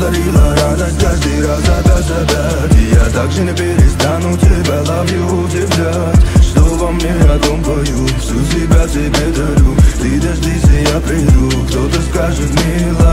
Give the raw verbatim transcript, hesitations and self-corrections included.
говорила радость каждый раз опять, опять. И я также не перестану тебя love you удивлять. Что во мне о том пою, всю себя тебе дарю. Ты дождись, и я приду, кто-то скажет мило.